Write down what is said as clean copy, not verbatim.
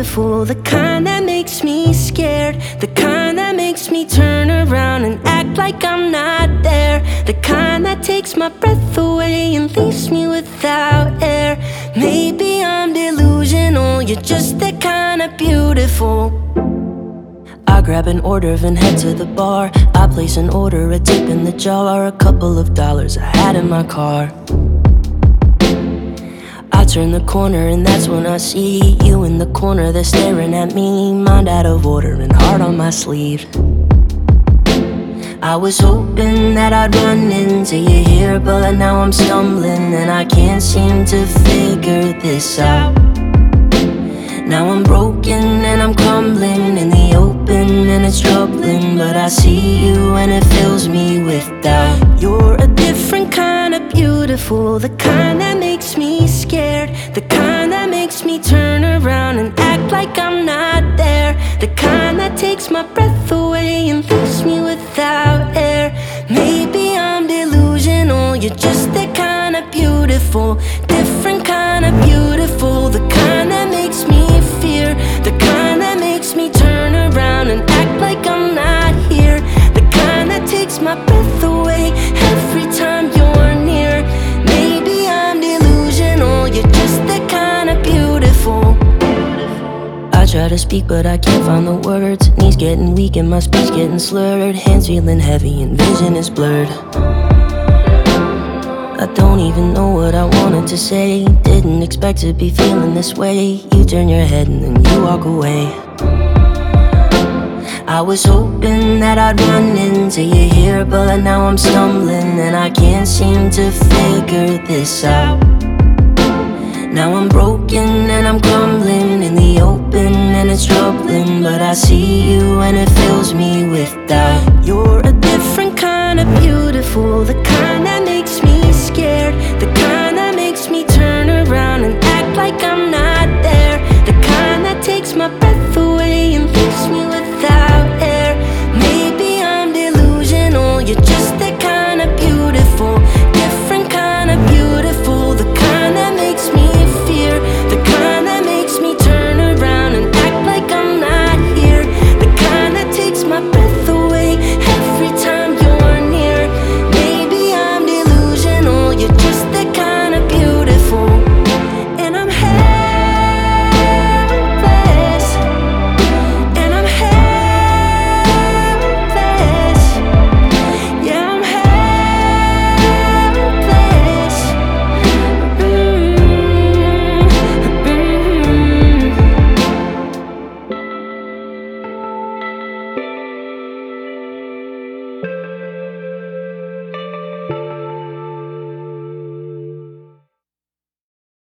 beautiful, the kind that makes me scared, the kind that makes me turn around and act like I'm not there, the kind that takes my breath away and leaves me without air. Maybe I'm delusional, you're just that kind of beautiful. I grab an order and head to the bar. I place an order, a tip in the jar, a couple of dollars I had in my car. I turn the corner and that's when I see you in the corner, they're staring at me, mind out of order and heart on my sleeve. I was hoping that I'd run into you here, but now I'm stumbling and I can't seem to figure this out. Now I'm broken and I'm crumbling in the open and it's troubling, but I see you and it fills me with doubt. You're a different kind of beautiful, the kind that makes me scared, the kind that makes me turn around and act like I'm not there, the kind that takes my breath away and leaves me without air. Maybe I'm delusional, you're just that kind of beautiful, different kind of beautiful, the kind that makes me fear, the kind that makes me turn around and act like I'm not here, the kind that takes my breath away every time you're near. Maybe I'm delusional, you're just that kind of beautiful. I try to speak but I can't find the words, knees getting weak and my speech getting slurred, hands feeling heavy and vision is blurred. I don't even know what I wanted to say, didn't expect to be feeling this way. You turn your head and then you walk away. I was hoping that I'd run into you here, but now I'm stumbling and I can't seem to figure this out. Now I'm broken and I'm crumbling in the open and it's troubling, but I see you and it fills me with doubt. You're a different kind of beautiful, the